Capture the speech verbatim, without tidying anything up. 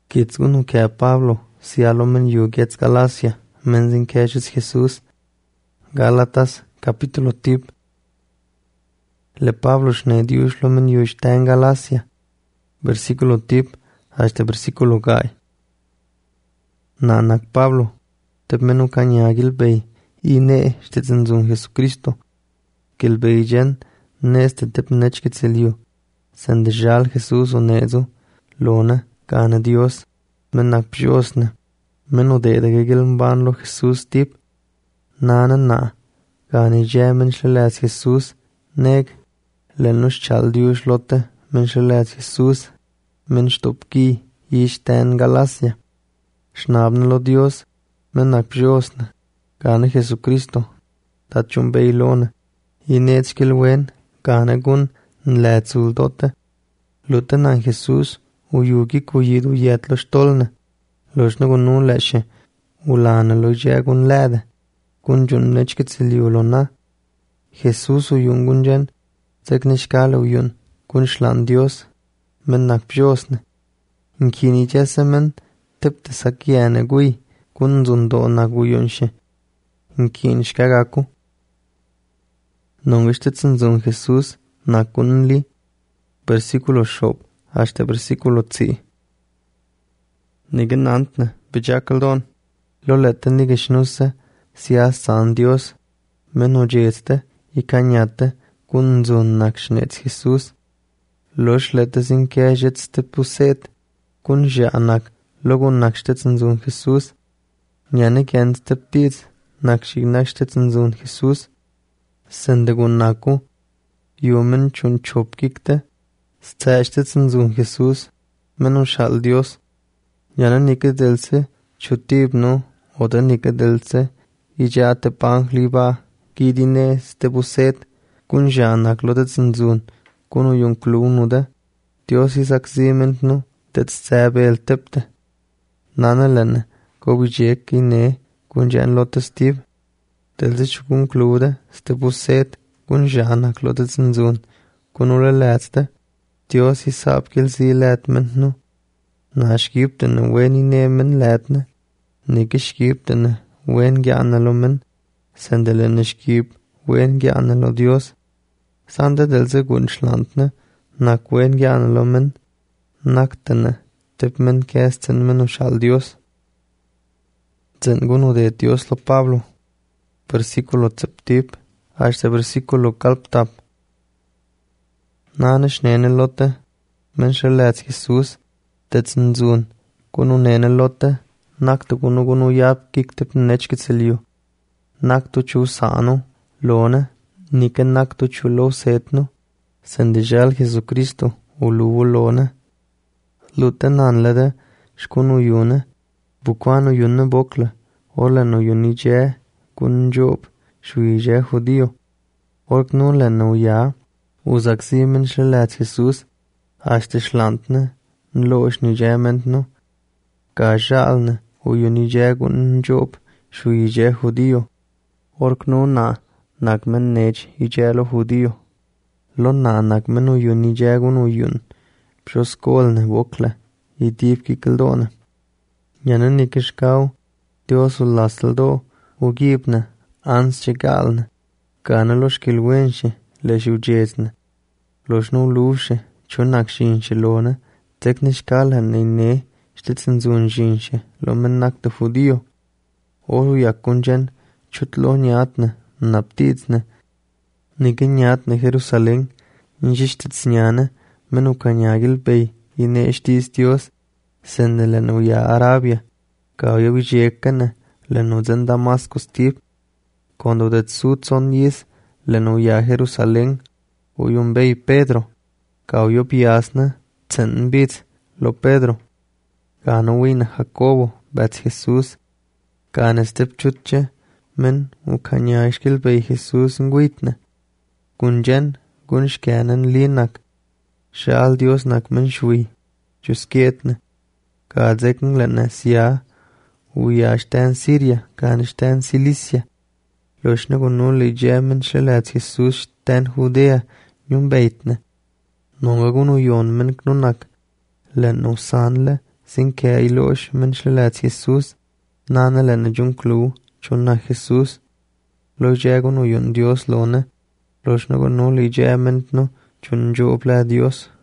Kitzgunu ke Pablo, sialo men yu gets Galacia, menzin keshes Jesús. Gálatas, capítulo tip. Le Pablo shne dius lo men yu está en Galacia. Versículo tip, hasta versículo gai. Nanak Pablo, tep menu kanyagil bey, y ne shtetenzun Jesucristo. Kil bey jen, ne este tep nechkitzeliu. Sendejal Jesús o nezu, lona, gana Dios, menak pjosne. Menu dede gegil mban lo Jesús tip. Nana na, gani jemen shlelas Jesús, neg. Lenus chal dius lote, men shlelas Jesús, men stopki, yish ten Galacia. Schnabne lo Dios, menak pjosne. Gane Jesucristo, tachum beilone. Inetskil wen, gane gun, nletsul dote. Luten an Jesús, uyugi kuyidu yet lo stolne. Loshne gun nun leshe, ulane lo jegun lede. Gun jun nechkitziliu lo na. Jesús uyun gun jen, zeknishkale uyun, gun shlan Dios, menak pjosne. Inkini jese men, tepte sakiene gui, gun zundo na guyunshe. Inkin shkagaku. Nongishtetsen zun Jesús, nakunli. Versículo shop, hasta versículo tzi. Nigenantne, bejakaldon. Lo lette nigeshnuse, sias san Dios. Meno jeste, y kanyate, kun zun nakshnetz Jesús. Lo shlette sin kejetste puset, kun janak, logun nakstetsen zun Jesús. Njane kenste ptiz, nakshig nakstetsen zun Jesús. Sendegun naku, yumen chun chopkikte. Stzashtetsen zun Jesús, menu shal Dios. Yana nikedelse, chutibno, oda nikedelse, ijate pangliba, gidine stebuset, kun janak lotetsen zun, kun uyun klunude, Dios isak zimentnu, tet stzabe el tepte. Nanelene, kobijek ine, kun jan lotestib, delse chukun klude, stebuset, kun janak lotetsen zun, kun ule letste, Dios hisab kil si letmentnu. Na skiptene wen inemen letne. Nike skiptene wen gianelo men. Sendelene skip wen gianelo Dios. Sande delse gunschlandne. Nak wen gianelo men. Naktene tep men kesten men ushal Dios. Zenguno de Dios lo Pablo. Versículo tzeptip. Hasta versículo kalptap. Nane schnene lotte, men shelets Jesús, tetsen zun, kunu nene lotte, naktu kunu kunu yap kiktep nechkitzeliu. Naktu chu sano, lone, nike naktu chu lo setnu, sendijal Jesucristo, uluvu lone. Lute nanlede, shkunu yune, bukwanu yune bokle, olenu yuni je, kun job, shui je judío. Orknu lenu ya, Uzak simen shlelat Jesús, hasta shlantne, nlosh ni jementno, ka jalne, uyu ni jegun job, shu ije judío. Orknu na, nakmen nech ijelo judío. Lo na nakmen uyu ni jegun uyun, pshoskolne vokle, idip kikeldone. Jane nikishkau, Dios ulasteldo, ugibne, ans chegalne, kane lo shkilwenshe, le shujezne. Los no lusche, chunak shinche lone, teknisch kalhan in ne, stitzen zun shinche, lo men nakte judío. Oru yakunjen, chut lo nyatne, naptizne. Nige nyatne Jerusalem, njishtitznyane, menu kanyagil bey, ine estis Dios, sende lenu ya Arabia, kauyo vijekane, lenu zen Damascus tip, kondo det sud son yis, lenu ya Jerusalem, uyun bey Pedro, kauyo piasne, tsen bit, lo Pedro. Gano win Jacobo, bets Jesús. Gane step chutche, men u kanyashkil bey Jesús nguitne. Gunjen, gunshkanen linak. Shal Dios nak men shui, chuskietne. Gadzekn lene siya, uya shten Siria, gane shten Cilicia. Loshne gunun li jemen shelet Jesús shten Judea, Nyun beitne. Nonga gunu yon men knunak. Len usanle, sin ke ilosh men shlelat Jesus, nana lena jun clu, chunna Jesus, lo jago no yun Dios lona, los no no li jament no, chun jo obla Dios.